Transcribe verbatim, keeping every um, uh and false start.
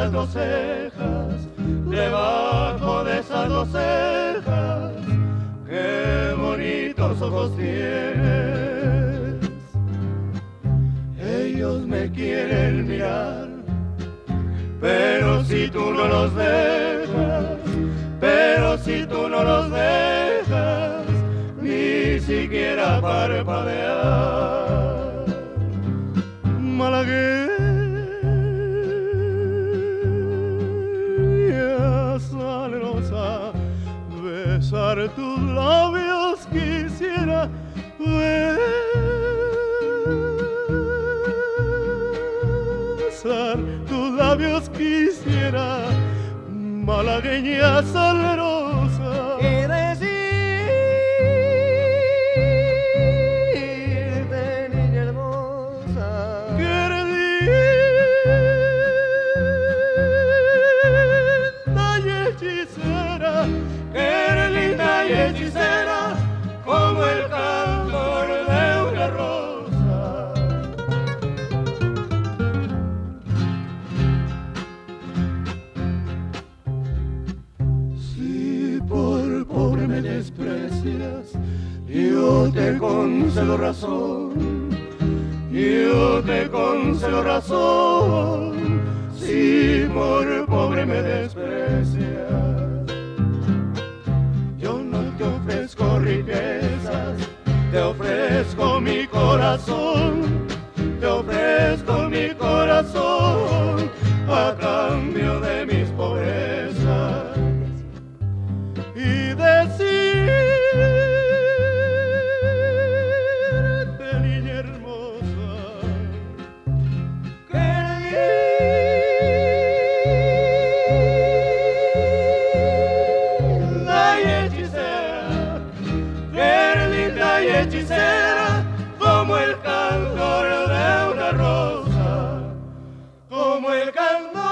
esas dos cejas, debajo de esas dos cejas, qué bonitos ojos tienes. Ellos me quieren mirar, pero si tú no los dejas, pero si tú no los dejas, ni siquiera parpadear. Malagueña salerosa, besar tus labios quisiera, besar tus labios quisiera, malagueña salerosa. Y decirte, niña hermosa, linda y hechicera, que eres linda y hechicera, como el candor de una rosa. Si por pobre me desprecias, yo te concedo razón, yo te concedo razón. Si por pobre me desprecias, yo no te ofrezco riquezas, te ofrezco mi corazón, te ofrezco mi corazón a cambio de mis pobrezas. Y decirte, niña hermosa, que linda y hechicera, que linda y hechicera, como el candor de una rosa, como el candor